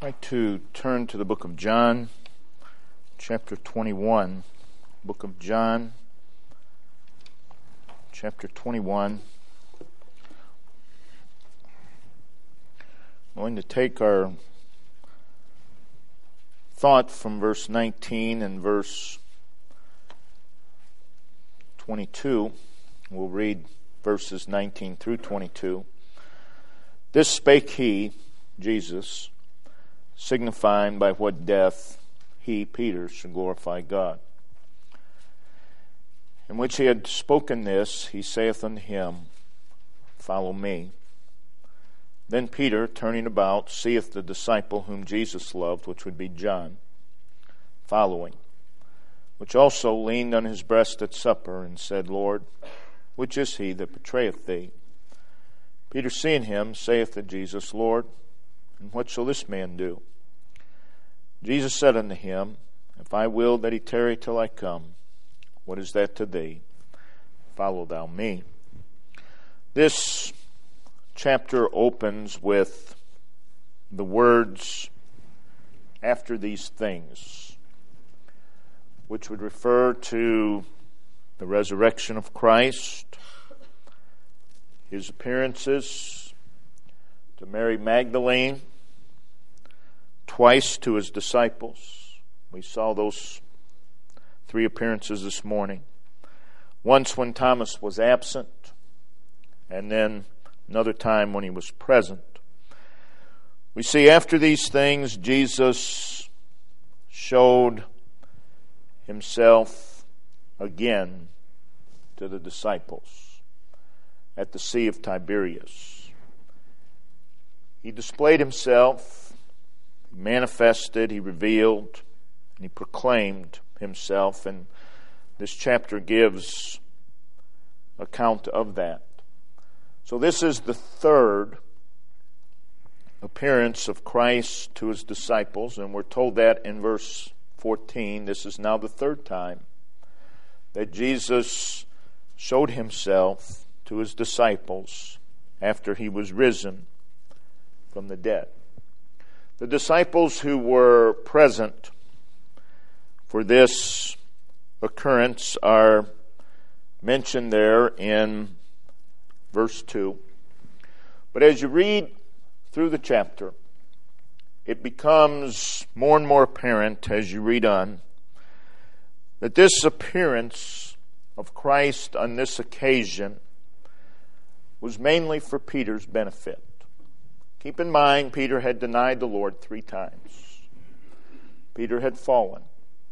I'd like to turn to the book of John, chapter 21. Book of John, chapter 21. I'm going to take our thought from verse 19 and verse 22. We'll read verses 19 through 22. This spake he, Jesus, signifying by what death he, Peter, should glorify God. In which he had spoken this, he saith unto him, Follow me. Then Peter, turning about, seeth the disciple whom Jesus loved, which would be John, following, which also leaned on his breast at supper, and said, Lord, which is he that betrayeth thee? Peter, seeing him, saith to Jesus, Lord, and what shall this man do? Jesus said unto him, If I will that he tarry till I come, what is that to thee? Follow thou me. This chapter opens with the words, after these things, which would refer to the resurrection of Christ, his appearances to Mary Magdalene, twice to his disciples. We saw those three appearances this morning. Once when Thomas was absent, and then another time when he was present. We see after these things, Jesus showed himself again to the disciples at the Sea of Tiberias. He displayed himself, he manifested, he revealed, and he proclaimed himself, and this chapter gives account of that. So this is the third appearance of Christ to his disciples, and we're told that in verse 14. This is now the third time that Jesus showed himself to his disciples after he was risen from the dead. The disciples who were present for this occurrence are mentioned there in verse 2. But as you read through the chapter, it becomes more and more apparent as you read on that this appearance of Christ on this occasion was mainly for Peter's benefit. Keep in mind, Peter had denied the Lord 3 times. Peter had fallen.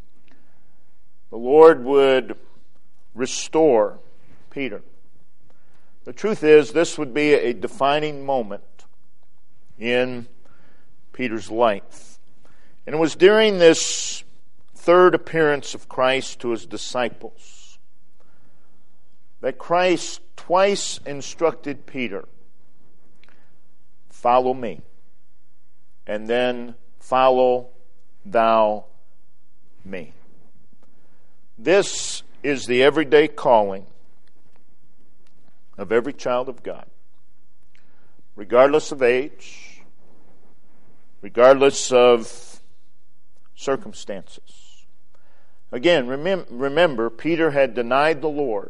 The Lord would restore Peter. The truth is, this would be a defining moment in Peter's life. And it was during this third appearance of Christ to his disciples that Christ twice instructed Peter, Follow me, and then follow thou me. This is the everyday calling of every child of God, regardless of age, regardless of circumstances. Again, remember, Peter had denied the Lord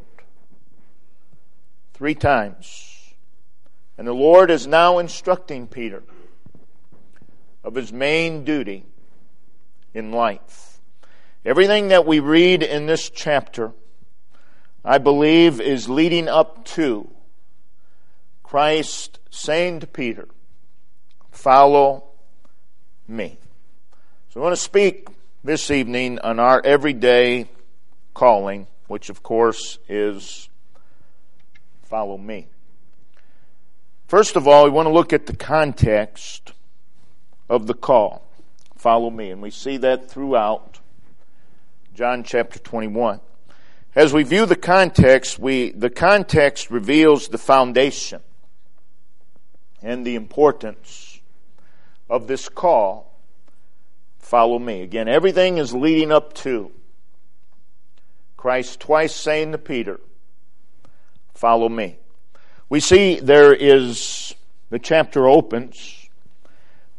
3 times. And the Lord is now instructing Peter of his main duty in life. Everything that we read in this chapter, I believe, is leading up to Christ saying to Peter, Follow me. So I want to speak this evening on our everyday calling, which of course is follow me. First of all, we want to look at the context of the call, follow me. And we see that throughout John chapter 21. As we view the context, the context reveals the foundation and the importance of this call, follow me. Again, everything is leading up to Christ twice saying to Peter, follow me. We see there is, the chapter opens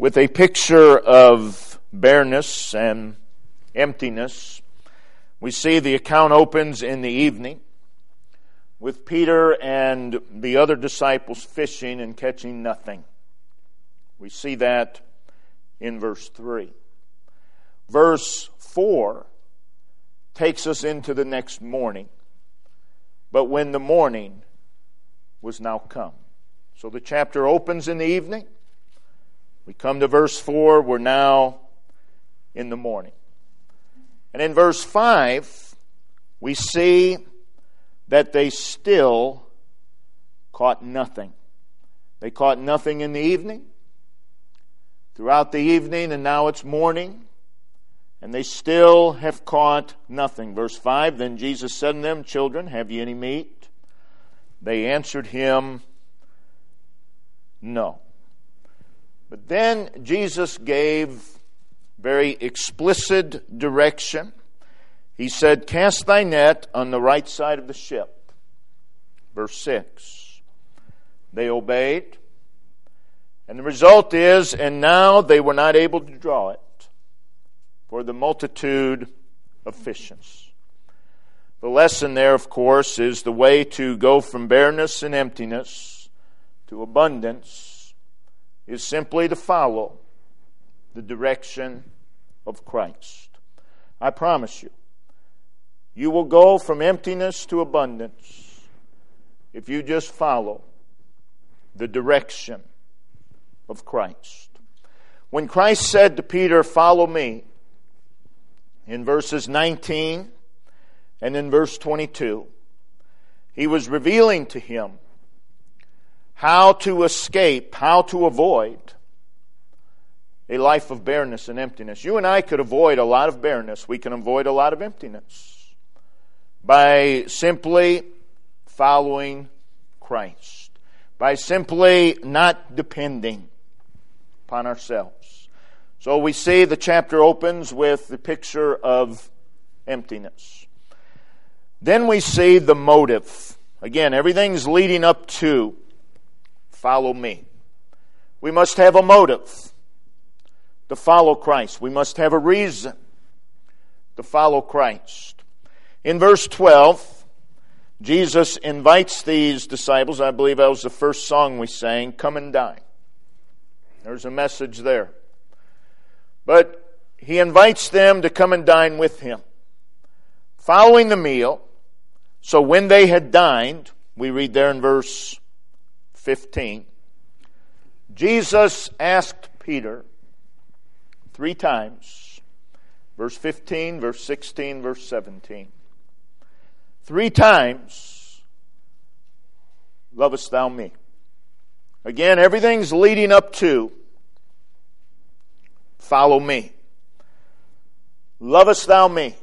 with a picture of bareness and emptiness. We see the account opens in the evening with Peter and the other disciples fishing and catching nothing. We see that in verse 3. Verse 4 takes us into the next morning. But when the morning was now come. So the chapter opens in the evening. We come to verse 4. We're now in the morning. And in verse 5, we see that they still caught nothing. They caught nothing in the evening, throughout the evening, and now it's morning, and they still have caught nothing. Verse 5, then Jesus said unto them, Children, have ye any meat? They answered him, No. But then Jesus gave very explicit direction. He said, Cast thy net on the right side of the ship. Verse 6. They obeyed. And the result is, and now they were not able to draw it for the multitude of fishes. The lesson there, of course, is the way to go from bareness and emptiness to abundance is simply to follow the direction of Christ. I promise you, you will go from emptiness to abundance if you just follow the direction of Christ. When Christ said to Peter, Follow me, in verses 19 and in verse 22, He was revealing to him how to escape, how to avoid a life of bareness and emptiness. You and I could avoid a lot of bareness. We can avoid a lot of emptiness by simply following Christ, by simply not depending upon ourselves. So we see the chapter opens with the picture of emptiness. Then we see the motive. Again, everything's leading up to follow me. We must have a motive to follow Christ. We must have a reason to follow Christ. In verse 12, Jesus invites these disciples, I believe that was the first song we sang, come and dine. There's a message there. But He invites them to come and dine with Him. Following the meal, so when they had dined, we read there in verse 15, Jesus asked Peter 3 times, verse 15, verse 16, verse 17, 3 times, lovest thou me? Again, everything's leading up to follow me. Lovest thou me?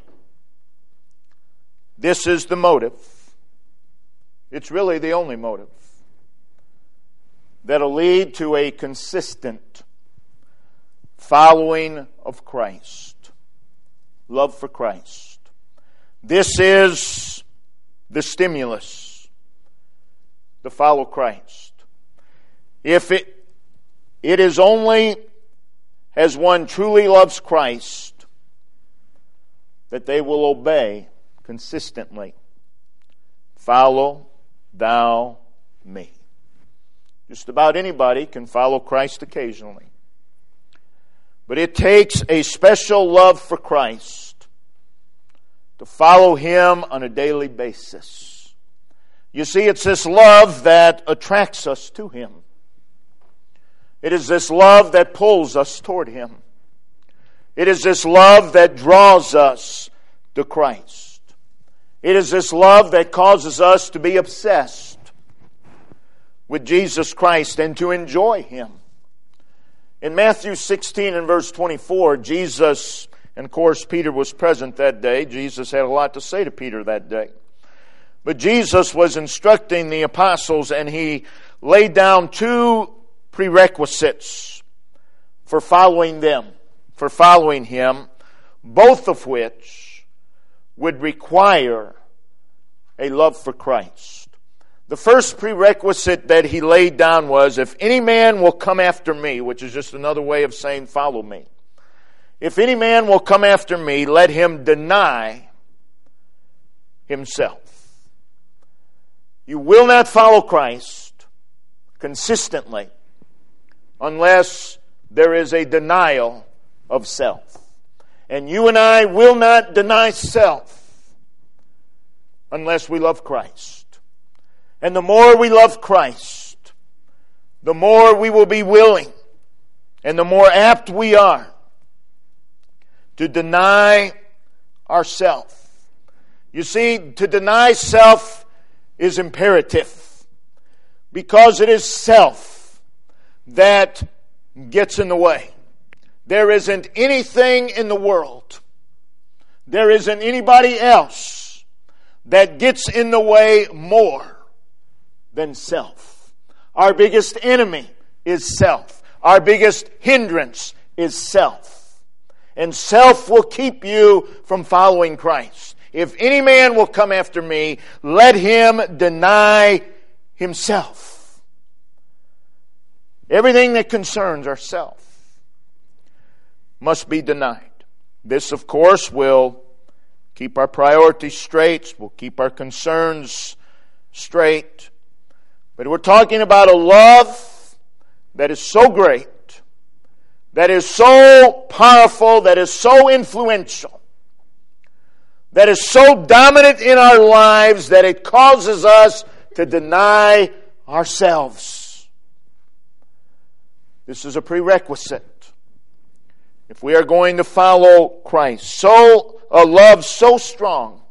This is the motive. It's really the only motive that'll lead to a consistent following of Christ. Love for Christ. This is the stimulus to follow Christ. If it is only as one truly loves Christ that they will obey consistently. Follow thou me. Just about anybody can follow Christ occasionally. But it takes a special love for Christ to follow Him on a daily basis. You see, it's this love that attracts us to Him. It is this love that pulls us toward Him. It is this love that draws us to Christ. It is this love that causes us to be obsessed with Jesus Christ and to enjoy Him. In Matthew 16 and verse 24, Jesus, and of course Peter was present that day. Jesus had a lot to say to Peter that day. But Jesus was instructing the apostles, and He laid down 2 prerequisites for following them, for following Him, both of which would require a love for Christ. The first prerequisite that he laid down was, if any man will come after me, which is just another way of saying follow me. If any man will come after me, let him deny himself. You will not follow Christ consistently unless there is a denial of self. And you and I will not deny self unless we love Christ. And the more we love Christ, the more we will be willing and the more apt we are to deny ourselves. You see, to deny self is imperative because it is self that gets in the way. There isn't anything in the world, there isn't anybody else that gets in the way more than self. Our biggest enemy is self. Our biggest hindrance is self. And self will keep you from following Christ. If any man will come after me, let him deny himself. Everything that concerns ourself must be denied. This, of course, will keep our priorities straight, will keep our concerns straight. But we're talking about a love that is so great, that is so powerful, that is so influential, that is so dominant in our lives that it causes us to deny ourselves. This is a prerequisite if we are going to follow Christ. A love so strong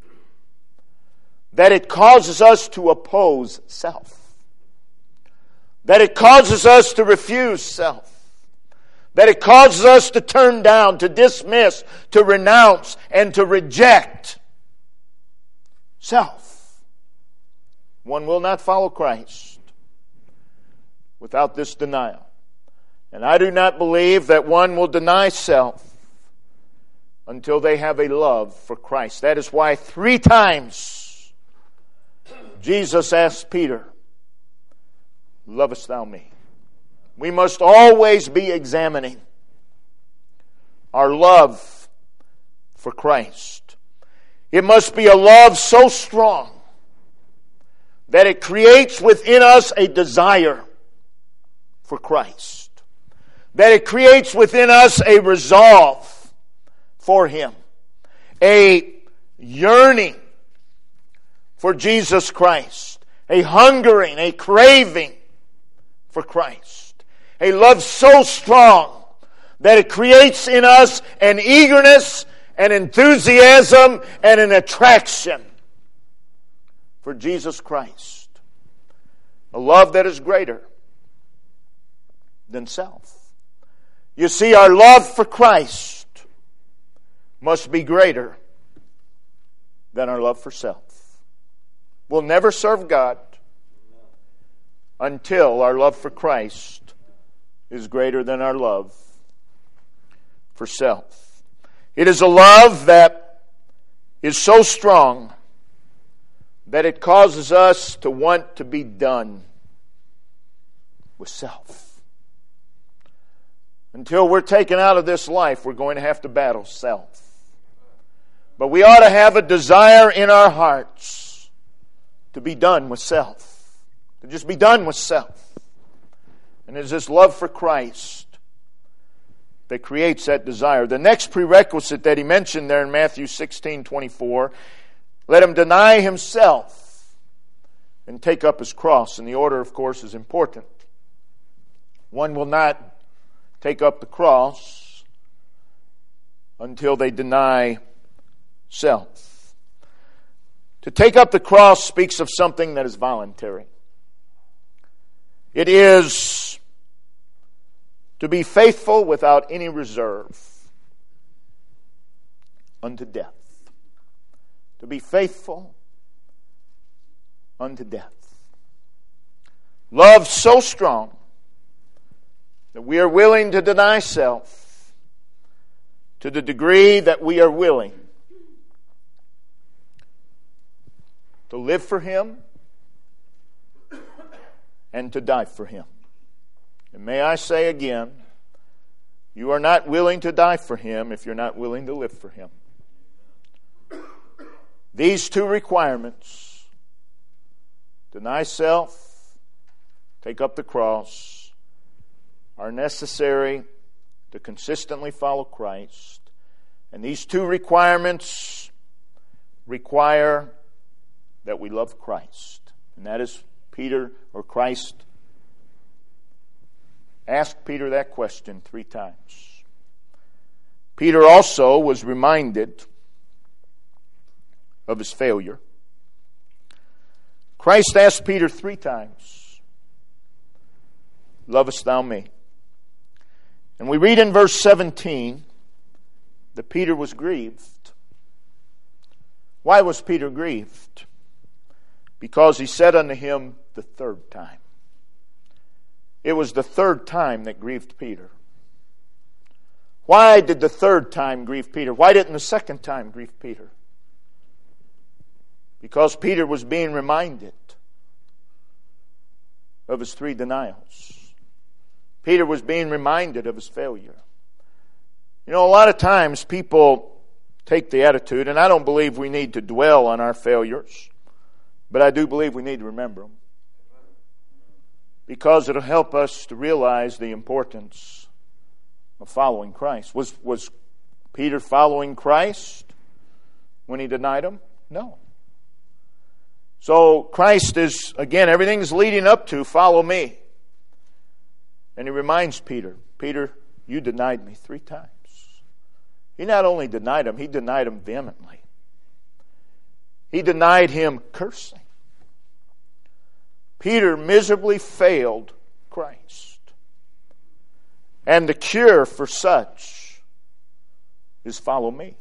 that it causes us to oppose self. That it causes us to refuse self. That it causes us to turn down, to dismiss, to renounce, and to reject self. One will not follow Christ without this denial. And I do not believe that one will deny self until they have a love for Christ. That is why 3 times Jesus asked Peter, lovest thou me? We must always be examining our love for Christ. It must be a love so strong that it creates within us a desire for Christ. That it creates within us a resolve for Him. A yearning for Jesus Christ. A hungering, a craving for Christ. A love so strong that it creates in us an eagerness, an enthusiasm, and an attraction for Jesus Christ. A love that is greater than self. You see, our love for Christ must be greater than our love for self. We'll never serve God until our love for Christ is greater than our love for self. It is a love that is so strong that it causes us to want to be done with self. Until we're taken out of this life, we're going to have to battle self. But we ought to have a desire in our hearts to be done with self. To just be done with self. And it's this love for Christ that creates that desire. The next prerequisite that he mentioned there in Matthew 16:24, let him deny himself and take up his cross. And the order, of course, is important. One will not take up the cross until they deny self. To take up the cross speaks of something that is voluntary. It is to be faithful without any reserve unto death. To be faithful unto death. Love so strong that we are willing to deny self to the degree that we are willing to live for Him and to die for Him. And may I say again, you are not willing to die for Him if you're not willing to live for Him. These two requirements, deny self, take up the cross, are necessary to consistently follow Christ. And these two requirements require that we love Christ. And that is Peter, or Christ, asked Peter that question 3 times. Peter also was reminded of his failure. Christ asked Peter 3 times, "Lovest thou me?" And we read in verse 17 that Peter was grieved. Why was Peter grieved? Because he said unto him the 3rd time. It was the 3rd time that grieved Peter. Why did the 3rd time grieve Peter? Why didn't the 2nd time grieve Peter? Because Peter was being reminded of his 3 denials. Peter was being reminded of his failure. You know, a lot of times people take the attitude, and I don't believe we need to dwell on our failures, but I do believe we need to remember them. Because it'll help us to realize the importance of following Christ. Was Peter following Christ when he denied Him? No. So Christ is, again, everything's leading up to follow me. And he reminds Peter, Peter, you denied me 3 times. He not only denied Him, he denied Him vehemently. He denied Him cursing. Peter miserably failed Christ. And the cure for such is follow me.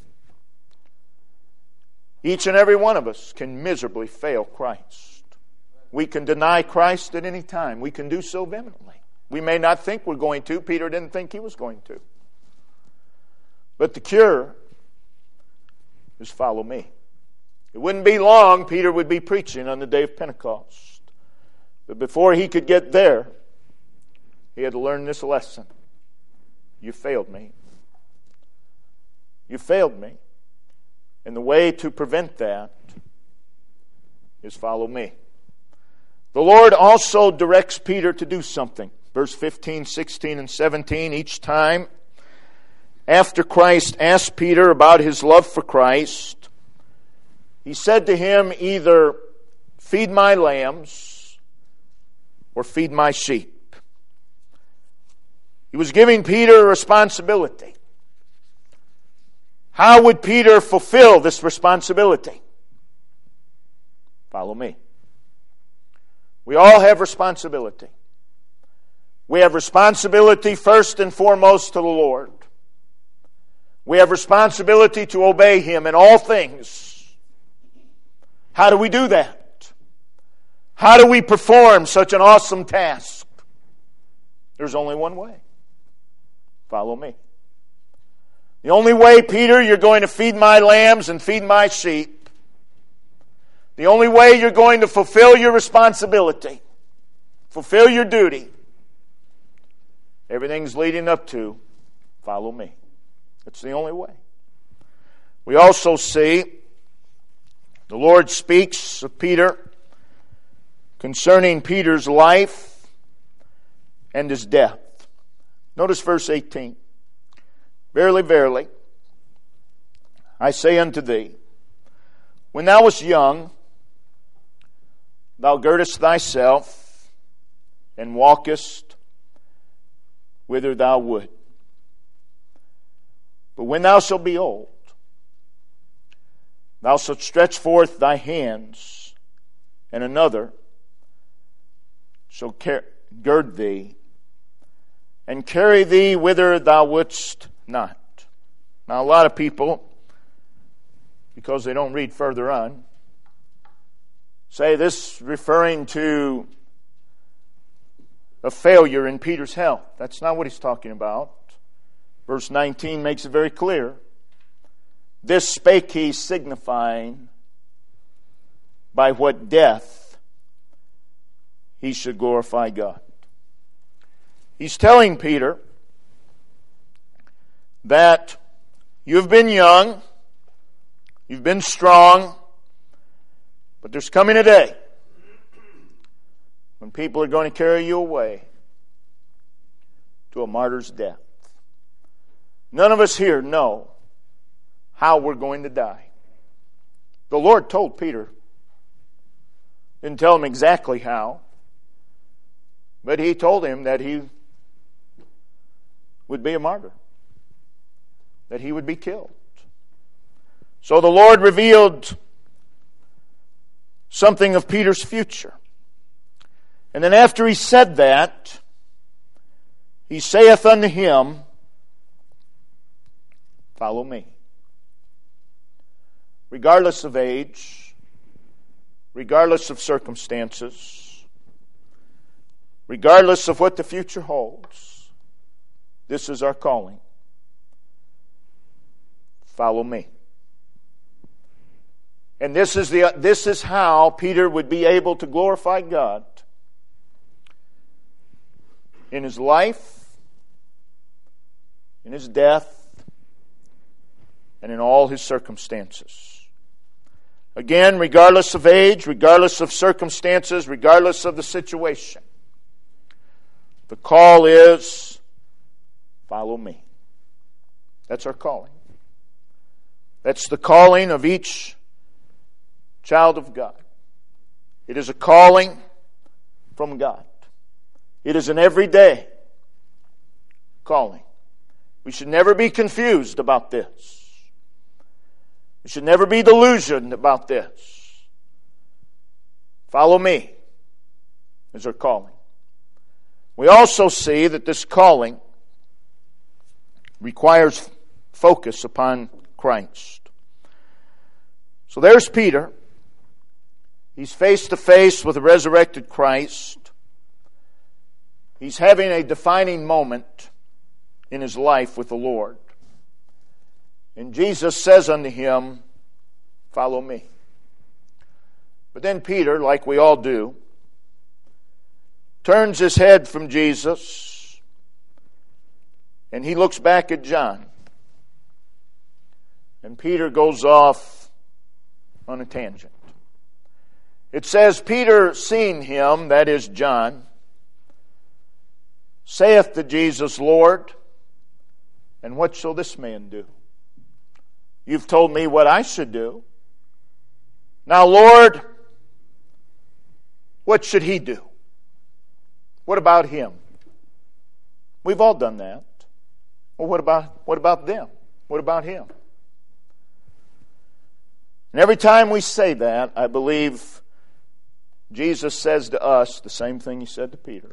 Each and every one of us can miserably fail Christ. We can deny Christ at any time. We can do so vehemently. We may not think we're going to. Peter didn't think he was going to. But the cure is follow me. It wouldn't be long, Peter would be preaching on the day of Pentecost. But before he could get there, he had to learn this lesson. You failed me. You failed me. And the way to prevent that is follow me. The Lord also directs Peter to do something. Verse 15, 16, and 17, each time after Christ asked Peter about his love for Christ, he said to him, either feed my lambs or feed my sheep. He was giving Peter a responsibility. How would Peter fulfill this responsibility? Follow me. We all have responsibility. We have responsibility first and foremost to the Lord. We have responsibility to obey Him in all things. How do we do that? How do we perform such an awesome task? There's only one way. Follow me. The only way, Peter, you're going to feed my lambs and feed my sheep. The only way you're going to fulfill your responsibility, fulfill your duty, everything's leading up to follow me. That's the only way. We also see the Lord speaks of Peter concerning Peter's life and his death. Notice verse 18. Verily, verily, I say unto thee, when thou wast young, thou girdest thyself and walkest whither thou would. But when thou shalt be old, thou shalt stretch forth thy hands, and another shall gird thee, and carry thee whither thou wouldst not. Now, a lot of people, because they don't read further on, say this referring to a failure in Peter's health. That's not what he's talking about. Verse 19 makes it very clear. This spake he, signifying by what death he should glorify God. He's telling Peter that you've been young, you've been strong, but there's coming a day when people are going to carry you away to a martyr's death. None of us here know how we're going to die. The Lord told Peter. Didn't tell him exactly how, but he told him that he would be a martyr, that he would be killed. So the Lord revealed something of Peter's future. And then after he said that, he saith unto him, follow me. Regardless of age, regardless of circumstances, regardless of what the future holds, this is our calling. Follow me. And this is how Peter would be able to glorify God in his life, in his death, and in all his circumstances. Again, regardless of age, regardless of circumstances, regardless of the situation, the call is, follow me. That's our calling. That's the calling of each child of God. It is a calling from God. It is an everyday calling. We should never be confused about this. We should never be delusioned about this. Follow me is our calling. We also see that this calling requires focus upon Christ. So there's Peter. He's face to face with the resurrected Christ. He's having a defining moment in his life with the Lord. And Jesus says unto him, follow me. But then Peter, like we all do, turns his head from Jesus and he looks back at John. And Peter goes off on a tangent. It says, Peter seeing him, that is John, saith to Jesus, Lord, and what shall this man do? You've told me what I should do. Now, Lord, what should he do? What about him? We've all done that. Well, what about them? What about him? And every time we say that, I believe Jesus says to us the same thing he said to Peter.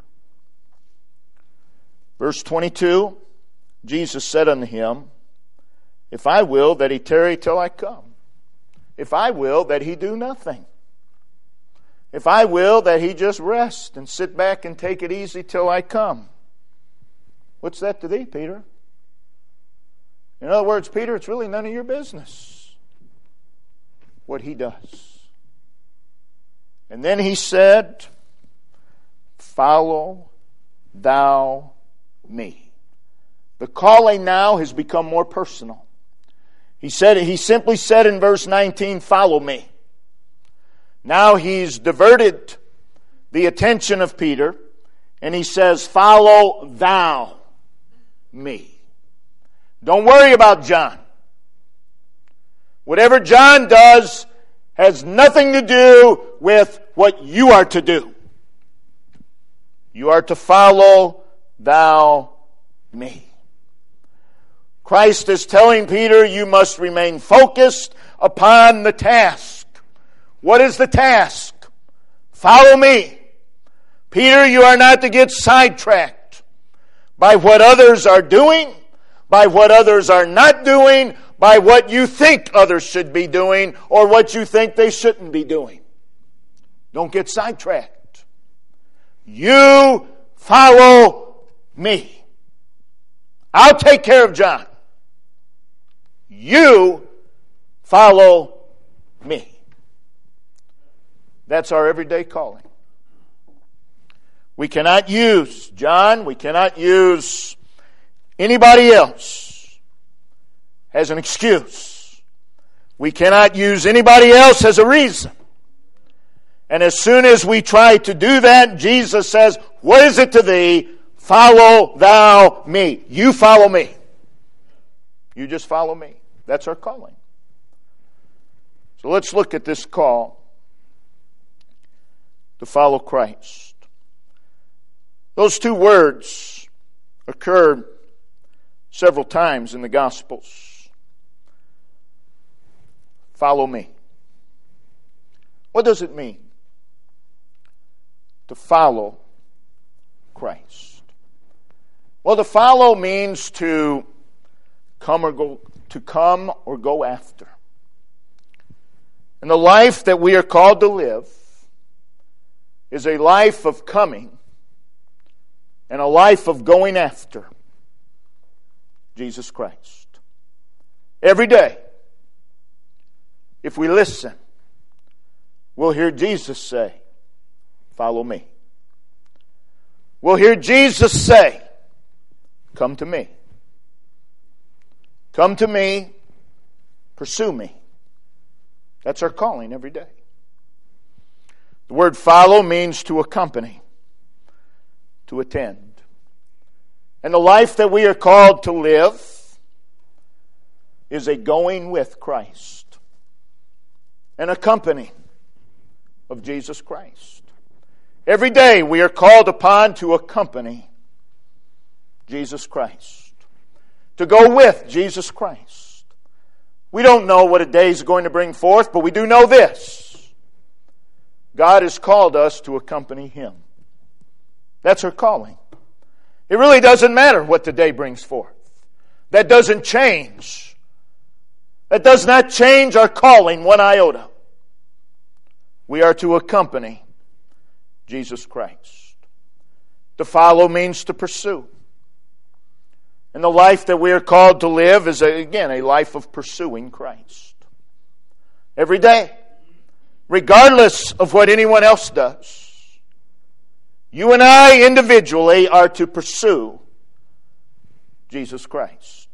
Verse 22, Jesus said unto him, if I will that he tarry till I come. If I will that he do nothing. If I will that he just rest and sit back and take it easy till I come. What's that to thee, Peter? In other words, Peter, it's really none of your business what he does. And then he said, follow thou me. The calling now has become more personal. He simply said in verse 19, follow me. Now he's diverted the attention of Peter and he says, follow thou me. Don't worry about John. Whatever John does has nothing to do with what you are to do. You are to follow thou me. Christ is telling Peter, you must remain focused upon the task. What is the task? Follow me. Peter, you are not to get sidetracked by what others are doing, by what others are not doing, by what you think others should be doing, or what you think they shouldn't be doing. Don't get sidetracked. You follow me. I'll take care of John. You follow me. That's our everyday calling. We cannot use John, we cannot use anybody else as an excuse. We cannot use anybody else as a reason. And as soon as we try to do that, Jesus says, what is it to thee? Follow thou me. You follow me. You just follow me. That's our calling. So let's look at this call to follow Christ. Those two words occur several times in the Gospels. Follow me. What does it mean to follow Christ? Well, to follow means to come or go after. And the life that we are called to live is a life of coming and a life of going after Jesus Christ. Every day, if we listen, we'll hear Jesus say, follow me. We'll hear Jesus say, come to me. Come to me, pursue me. That's our calling every day. The word follow means to accompany, to attend. And the life that we are called to live is a going with Christ, an accompanying of Jesus Christ. Every day we are called upon to accompany Jesus Christ, to go with Jesus Christ. We don't know what a day is going to bring forth, but we do know this. God has called us to accompany Him. That's our calling. It really doesn't matter what the day brings forth. That doesn't change. That does not change our calling one iota. We are to accompany Jesus Christ. To follow means to pursue. And the life that we are called to live is, again, a life of pursuing Christ. Every day. Regardless of what anyone else does. You and I individually are to pursue Jesus Christ.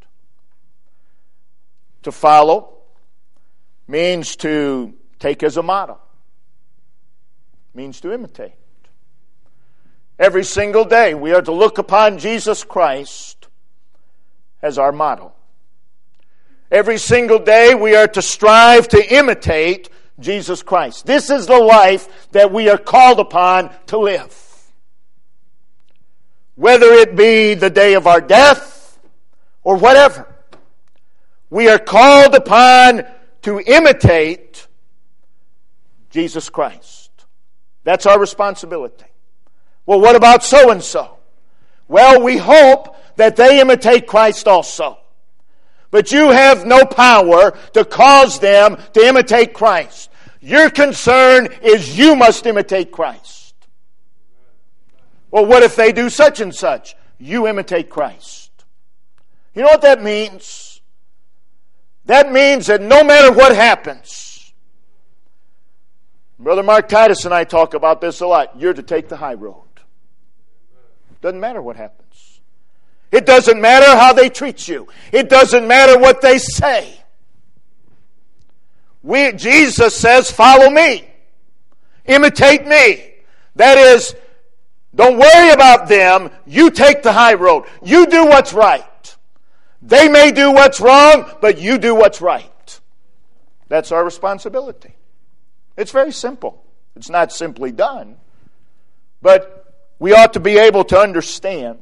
To follow means to take as a model. Means to imitate. Every single day we are to look upon Jesus Christ as our model. Every single day we are to strive to imitate Jesus Christ. This is the life that we are called upon to live. Whether it be the day of our death or whatever, we are called upon to imitate Jesus Christ. That's our responsibility. Well, what about so-and-so? Well, we hope that they imitate Christ also. But you have no power to cause them to imitate Christ. Your concern is you must imitate Christ. Well, what if they do such and such? You imitate Christ. You know what that means? That means that no matter what happens, Brother Mark Titus and I talk about this a lot, you're to take the high road. Doesn't matter what happens. It doesn't matter how they treat you. It doesn't matter what they say. Jesus says, follow me. Imitate me. That is, don't worry about them. You take the high road. You do what's right. They may do what's wrong, but you do what's right. That's our responsibility. It's very simple. It's not simply done. But we ought to be able to understand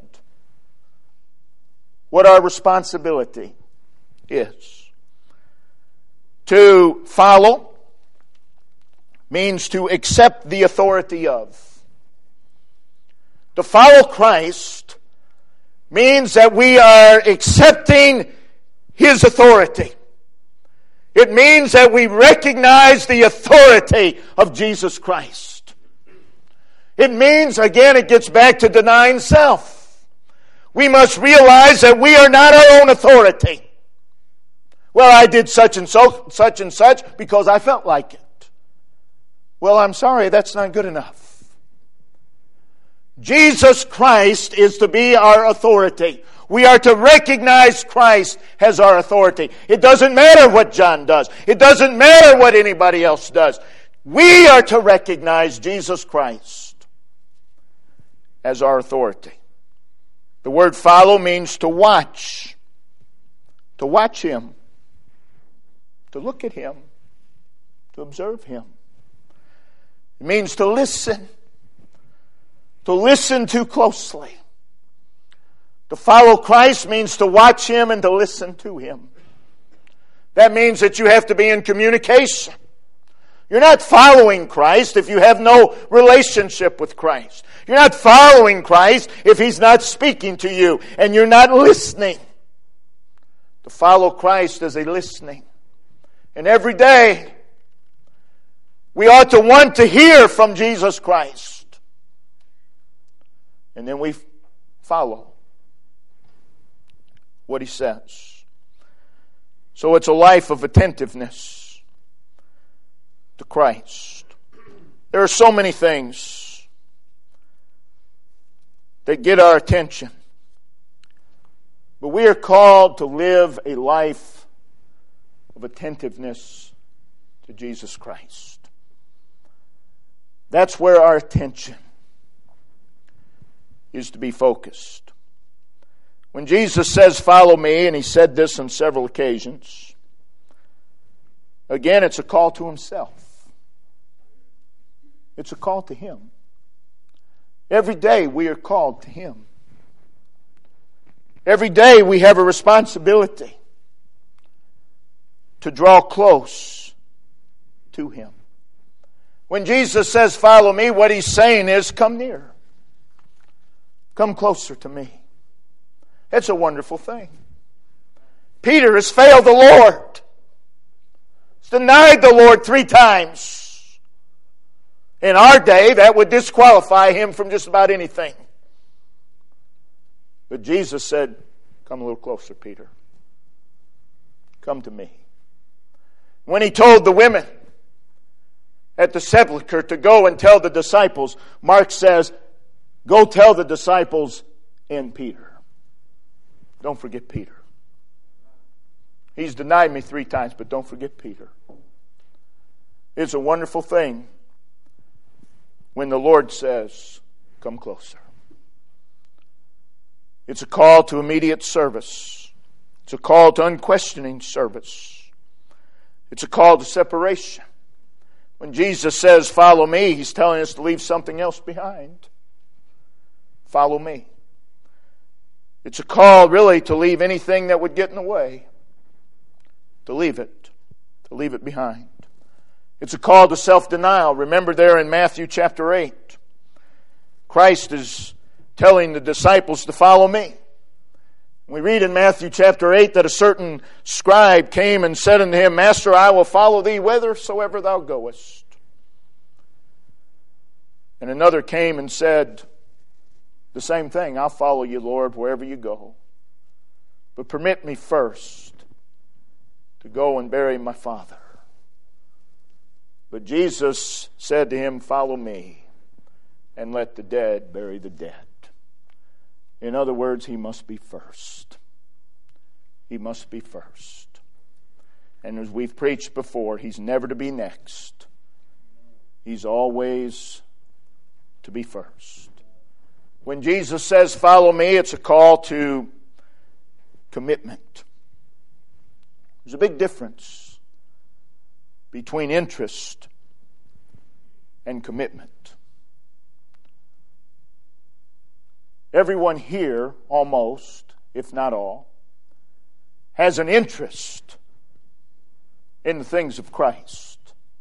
what our responsibility is. To follow means to accept the authority of. To follow Christ means that we are accepting His authority. It means that we recognize the authority of Jesus Christ. It means, again, it gets back to denying self. We must realize that we are not our own authority. Well, I did such and such because I felt like it. Well, I'm sorry, that's not good enough. Jesus Christ is to be our authority. We are to recognize Christ as our authority. It doesn't matter what John does. It doesn't matter what anybody else does. We are to recognize Jesus Christ as our authority. The word follow means to watch. To watch Him. To look at Him. To observe Him. It means to listen. To listen too closely. To follow Christ means to watch Him and to listen to Him. That means that you have to be in communication. You're not following Christ if you have no relationship with Christ. You're not following Christ if He's not speaking to you and you're not listening. To follow Christ is a listening. And every day, we ought to want to hear from Jesus Christ. And then we follow what He says. So it's a life of attentiveness to Christ. There are so many things that get our attention. But we are called to live a life of attentiveness to Jesus Christ. That's where our attention is to be focused. When Jesus says, follow me, and He said this on several occasions, again, it's a call to Himself. It's a call to Him. Every day we are called to Him. Every day we have a responsibility to draw close to Him. When Jesus says, follow me, what He's saying is, come near. Come closer to me. It's a wonderful thing. Peter has failed the Lord. He's denied the Lord 3 times. In our day, that would disqualify him from just about anything. But Jesus said, come a little closer, Peter. Come to me. When He told the women at the sepulchre to go and tell the disciples, Mark says, go tell the disciples and Peter. Don't forget Peter. He's denied me 3 times, but don't forget Peter. It's a wonderful thing when the Lord says, come closer. It's a call to immediate service. It's a call to unquestioning service. It's a call to separation. When Jesus says, follow me, He's telling us to leave something else behind. Follow me. It's a call really to leave anything that would get in the way. To leave it. To leave it behind. It's a call to self-denial. Remember there in Matthew chapter 8, Christ is telling the disciples to follow me. We read in Matthew chapter 8 that a certain scribe came and said unto Him, Master, I will follow Thee whithersoever Thou goest. And another came and said the same thing, I'll follow You, Lord, wherever You go. But permit me first to go and bury my father. But Jesus said to him, follow me, and let the dead bury the dead. In other words, he must be first. He must be first. And as we've preached before, He's never to be next. He's always to be first. When Jesus says, follow me, it's a call to commitment. There's a big difference between interest and commitment. Everyone here, almost, if not all, has an interest in the things of Christ.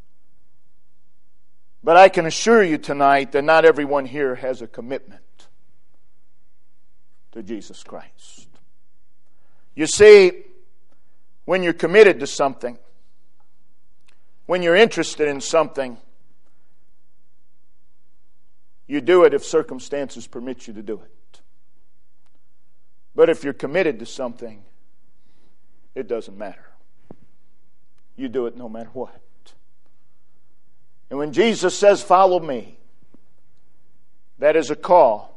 But I can assure you tonight that not everyone here has a commitment to Jesus Christ. You see, when you're committed to something, when you're interested in something, you do it if circumstances permit you to do it. But if you're committed to something, it doesn't matter. You do it no matter what. And when Jesus says, follow me, that is a call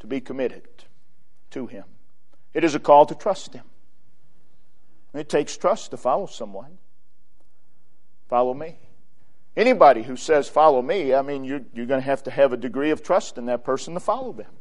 to be committed to Him. It is a call to trust Him. It takes trust to follow someone. Follow me. Anybody who says, follow me, you're going to have a degree of trust in that person to follow them.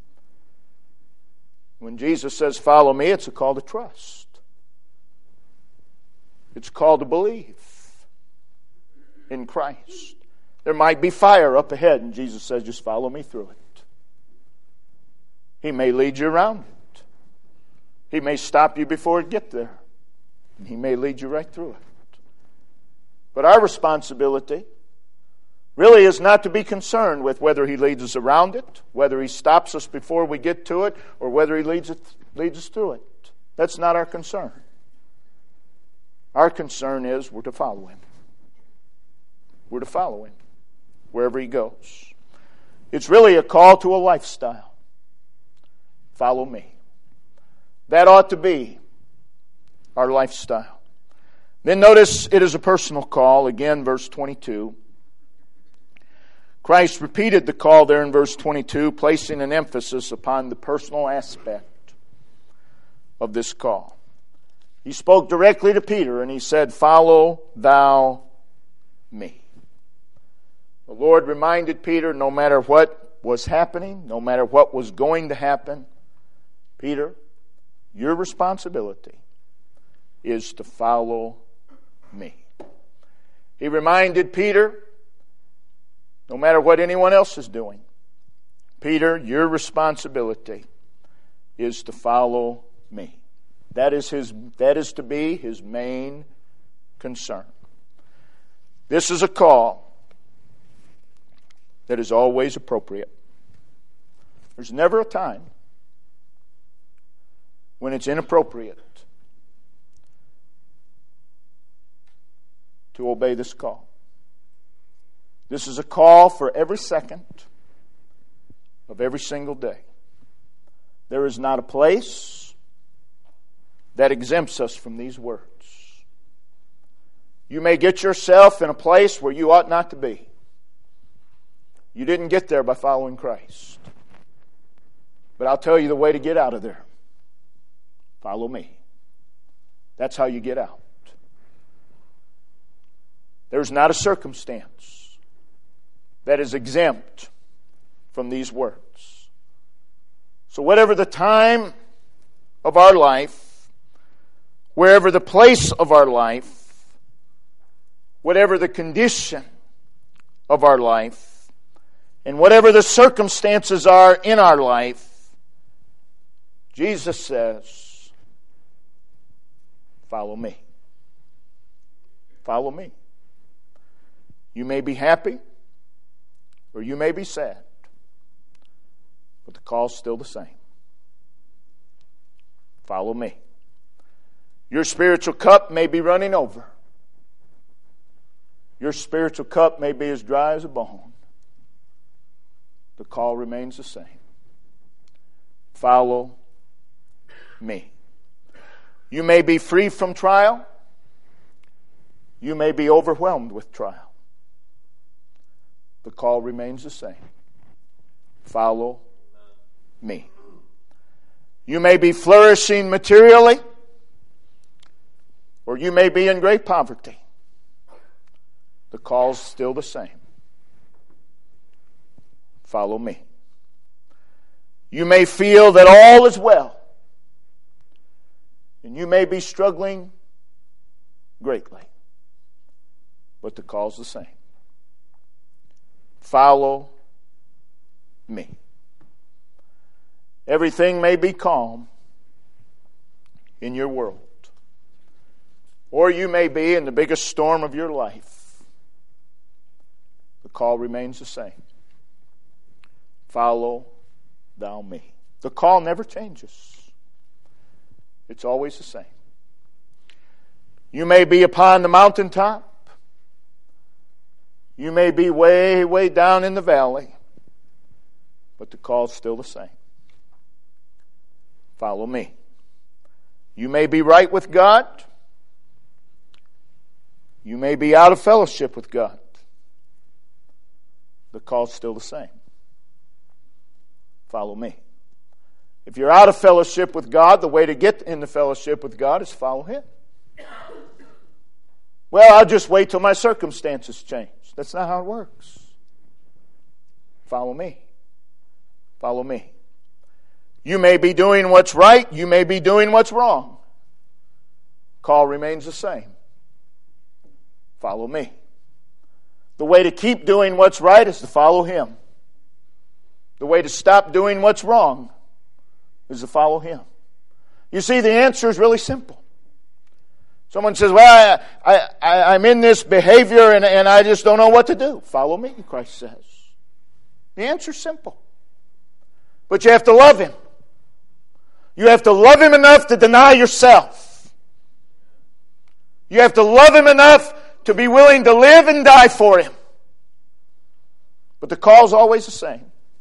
When Jesus says, follow me, it's a call to trust. It's a call to believe in Christ. There might be fire up ahead, and Jesus says, just follow me through it. He may lead you around it. He may stop you before it gets there. And He may lead you right through it. But our responsibility really is not to be concerned with whether He leads us around it, whether He stops us before we get to it, or whether He leads us through it. That's not our concern. Our concern is we're to follow Him. We're to follow Him wherever He goes. It's really a call to a lifestyle. Follow me. That ought to be our lifestyle. Then notice it is a personal call. Again, verse 22. Christ repeated the call there in verse 22, placing an emphasis upon the personal aspect of this call. He spoke directly to Peter and He said, follow thou me. The Lord reminded Peter, no matter what was happening, no matter what was going to happen, Peter, your responsibility is to follow me. He reminded Peter, no matter what anyone else is doing, Peter, your responsibility is to follow me. That is to be his main concern. This is a call that is always appropriate. There's never a time when it's inappropriate to obey this call. This is a call for every second of every single day. There is not a place that exempts us from these words. You may get yourself in a place where you ought not to be. You didn't get there by following Christ. But I'll tell you the way to get out of there. Follow me. That's how you get out. There's not a circumstance that is exempt from these words. So whatever the time of our life, wherever the place of our life, whatever the condition of our life, and whatever the circumstances are in our life, Jesus says, follow me. Follow me. You may be happy or you may be sad, but the call's still the same. Follow me. Your spiritual cup may be running over. Your spiritual cup may be as dry as a bone. The call remains the same. Follow me. You may be free from trial. You may be overwhelmed with trial. The call remains the same. Follow me. You may be flourishing materially, or you may be in great poverty. The call's still the same. Follow me. You may feel that all is well, and you may be struggling greatly, but the call's the same. Follow me. Everything may be calm in your world, or you may be in the biggest storm of your life. The call remains the same. Follow thou me. The call never changes. It's always the same. You may be upon the mountaintop. You may be way, way down in the valley, but the call's still the same. Follow me. You may be right with God. You may be out of fellowship with God. The call's still the same. Follow me. If you're out of fellowship with God, the way to get into fellowship with God is follow Him. Well, I'll just wait till my circumstances change. That's not how it works. Follow me. Follow me. You may be doing what's right. You may be doing what's wrong. Call remains the same. Follow me. The way to keep doing what's right is to follow Him. The way to stop doing what's wrong is to follow Him. You see, the answer is really simple. Someone says, well, I'm in this behavior and I just don't know what to do. Follow me, Christ says. The answer is simple. But you have to love Him. You have to love Him enough to deny yourself. You have to love Him enough to be willing to live and die for Him. But the call is always the same.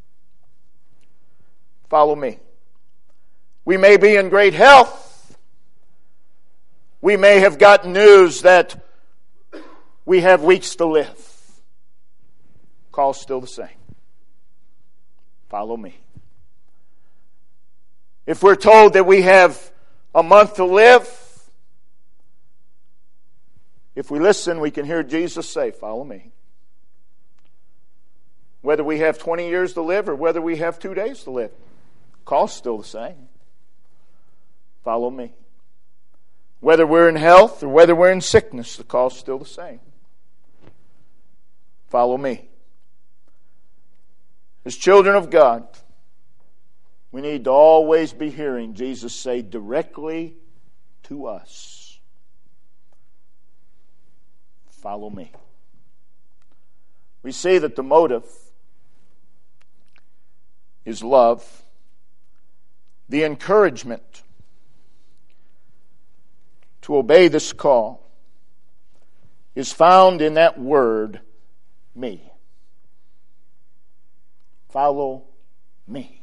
Follow me. We may be in great health. We may have gotten news that we have weeks to live. Call's still the same. Follow me. If we're told that we have a month to live, if we listen, we can hear Jesus say, follow me. Whether we have 20 years to live or whether we have 2 days to live, call's still the same. Follow me. Whether we're in health or whether we're in sickness, the call's still the same. Follow me. As children of God, we need to always be hearing Jesus say directly to us, follow me. We see that the motive is love. The encouragement to obey this call is found in that word, me. Follow me.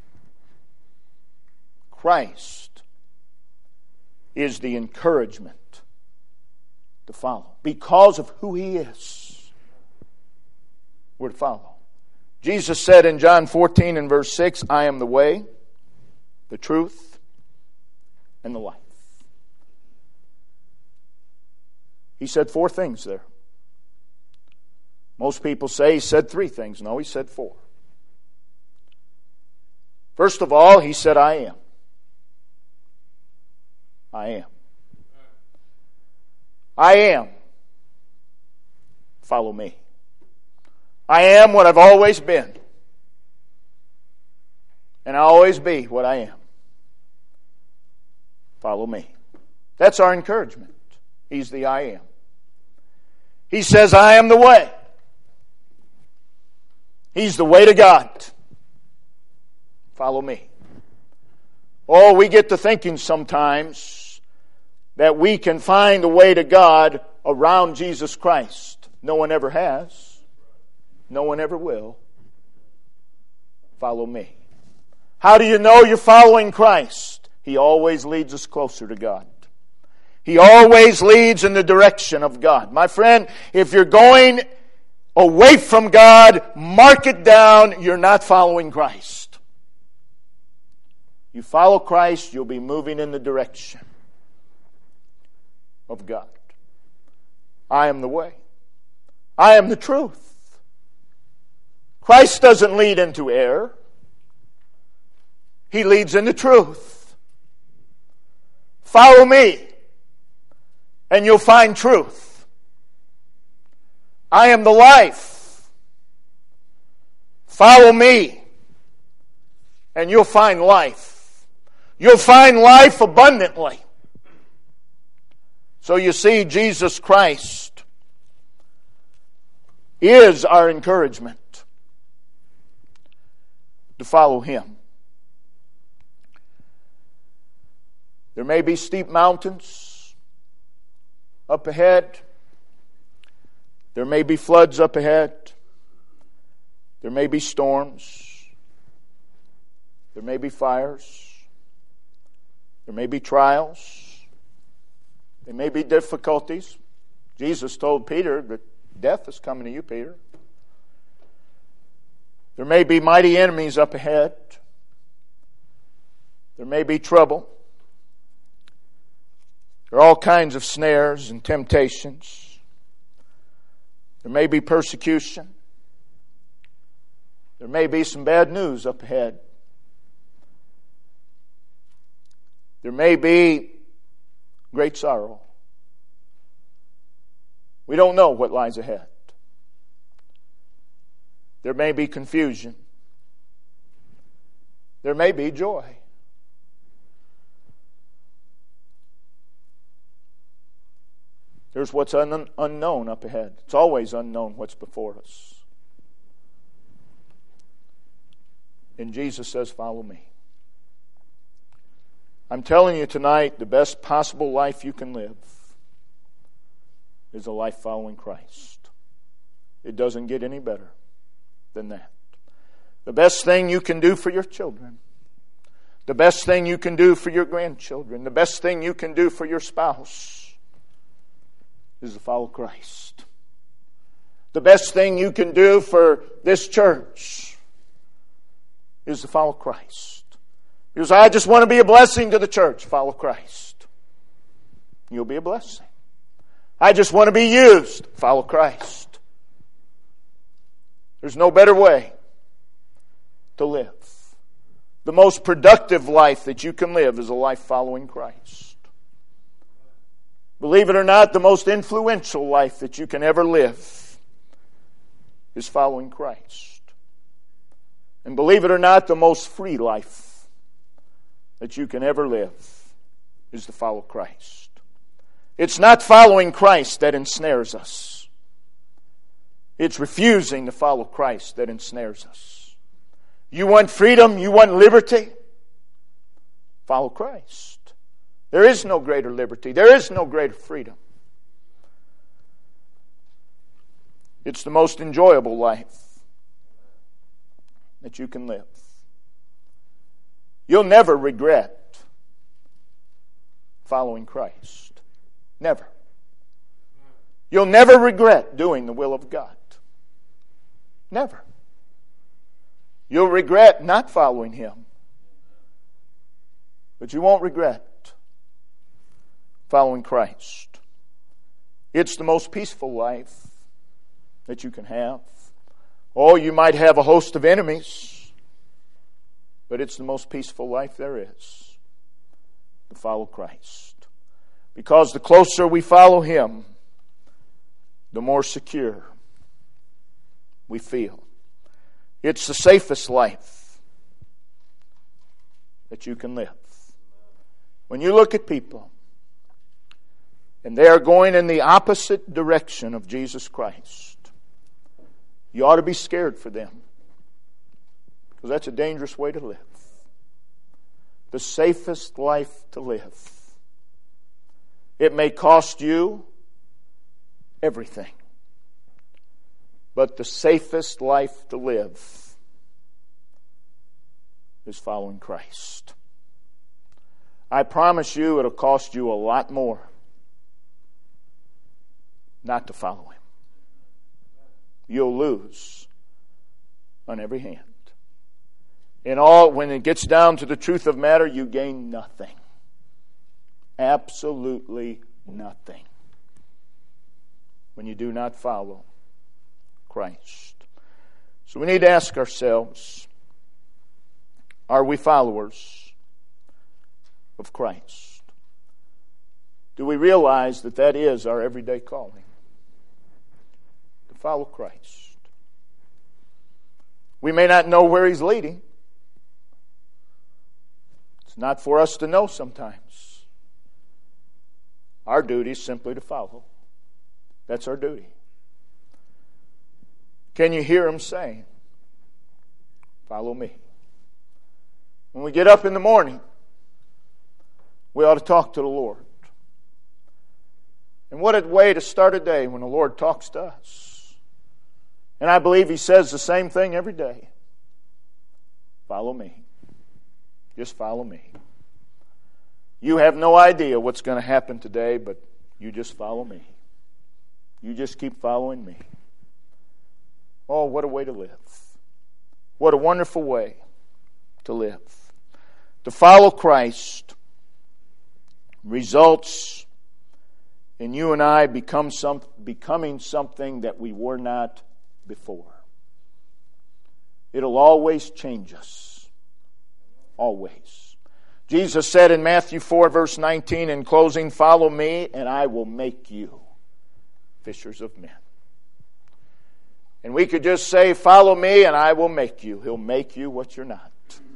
Christ is the encouragement to follow. Because of who He is, we're to follow. Jesus said in John 14 and verse 6, I am the way, the truth, and the life. He said 4 things there. Most people say He said 3 things. No, He said 4. First of all, He said, I am. I am. I am. Follow me. I am what I've always been. And I'll always be what I am. Follow me. That's our encouragement. He's the I am. He says, I am the way. He's the way to God. Follow me. Oh, we get to thinking sometimes that we can find a way to God around Jesus Christ. No one ever has. No one ever will. Follow me. How do you know you're following Christ? He always leads us closer to God. He always leads in the direction of God. My friend, if you're going away from God, mark it down, you're not following Christ. You follow Christ, you'll be moving in the direction of God. I am the way. I am the truth. Christ doesn't lead into error. He leads into truth. Follow me, and you'll find truth. I am the life. Follow me, and you'll find life. You'll find life abundantly. So you see, Jesus Christ is our encouragement to follow Him. There may be steep mountains up ahead. There may be floods up ahead. There may be storms. There may be fires. There may be trials. There may be difficulties. Jesus told Peter that death is coming to you, Peter. There may be mighty enemies up ahead. There may be trouble. There are all kinds of snares and temptations. There may be persecution. There may be some bad news up ahead. There may be great sorrow. We don't know what lies ahead. There may be confusion. There may be joy. There's what's unknown up ahead. It's always unknown what's before us. And Jesus says, follow me. I'm telling you tonight, the best possible life you can live is a life following Christ. It doesn't get any better than that. The best thing you can do for your children, the best thing you can do for your grandchildren, the best thing you can do for your spouse is to follow Christ. The best thing you can do for this church is to follow Christ. Because I just want to be a blessing to the church. Follow Christ. You'll be a blessing. I just want to be used. Follow Christ. There's no better way to live. The most productive life that you can live is a life following Christ. Believe it or not, the most influential life that you can ever live is following Christ. And believe it or not, the most free life that you can ever live is to follow Christ. It's not following Christ that ensnares us. It's refusing to follow Christ that ensnares us. You want freedom? You want liberty? Follow Christ. There is no greater liberty. There is no greater freedom. It's the most enjoyable life that you can live. You'll never regret following Christ. Never. You'll never regret doing the will of God. Never. You'll regret not following Him. But you won't regret following Christ. It's the most peaceful life that you can have. Oh, you might have a host of enemies, but it's the most peaceful life there is to follow Christ. Because the closer we follow Him, the more secure we feel. It's the safest life that you can live. When you look at people and they are going in the opposite direction of Jesus Christ, you ought to be scared for them, because that's a dangerous way to live. The safest life to live. It may cost you everything, but the safest life to live is following Christ. I promise you it'll cost you a lot more not to follow Him. You'll lose on every hand. When it gets down to the truth of matter, you gain nothing. Absolutely nothing when you do not follow Christ. So we need to ask ourselves, are we followers of Christ? Do we realize that that is our everyday calling? To follow Christ. We may not know where He's leading. It's not for us to know sometimes. Our duty is simply to follow. That's our duty. Can you hear Him saying, follow me? When we get up in the morning, we ought to talk to the Lord. And what a way to start a day when the Lord talks to us. And I believe He says the same thing every day. Follow me. Just follow me. You have no idea what's going to happen today, but you just follow me. You just keep following me. Oh, what a way to live. What a wonderful way to live. To follow Christ results in you and I becoming something that we were not before. It'll always change us. Always. Jesus said in Matthew 4, verse 19, in closing, "Follow me, and I will make you fishers of men." And we could just say, "Follow me, and I will make you." He'll make you what you're not.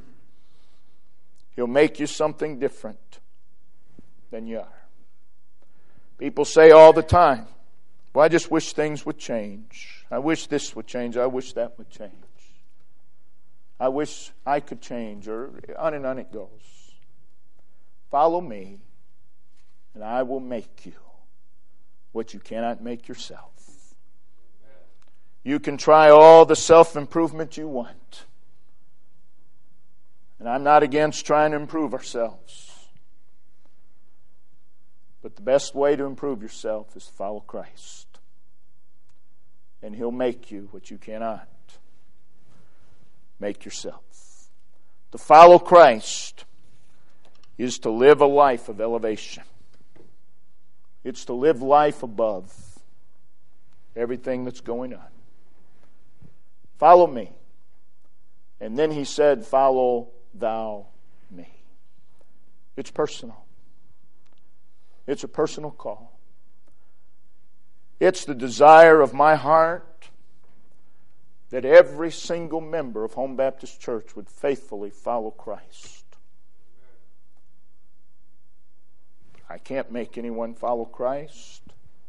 He'll make you something different than you are. People say all the time, "Well, I just wish things would change. I wish this would change. I wish that would change. I wish I could change," or on and on it goes. Follow me, and I will make you what you cannot make yourself. You can try all the self-improvement you want. And I'm not against trying to improve ourselves. But the best way to improve yourself is to follow Christ. And He'll make you what you cannot make yourself. To follow Christ is to live a life of elevation. It's to live life above everything that's going on. Follow me. And then He said, "Follow thou me." It's personal. It's a personal call. It's the desire of my heart that every single member of Home Baptist Church would faithfully follow Christ. I can't make anyone follow Christ.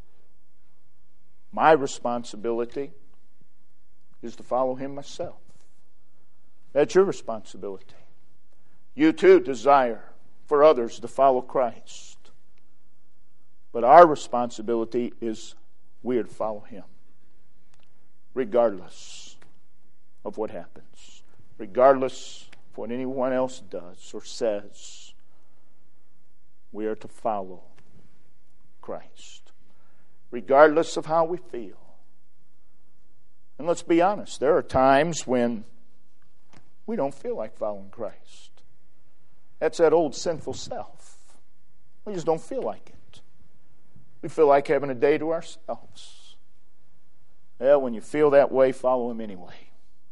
My responsibility is to follow Him myself. That's your responsibility. You too desire for others to follow Christ. But our responsibility is we are to follow Him, regardless of what happens, regardless of what anyone else does or says. We are to follow Christ, regardless of how we feel. And let's be honest, there are times when we don't feel like following Christ. That's that old sinful self. We just don't feel like it. We feel like having a day to ourselves. Well, when you feel that way, follow Him anyway.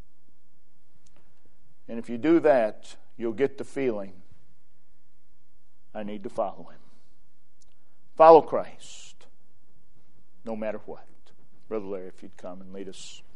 And if you do that, you'll get the feeling, I need to follow Him. Follow Christ, no matter what. Brother Larry, if you'd come and lead us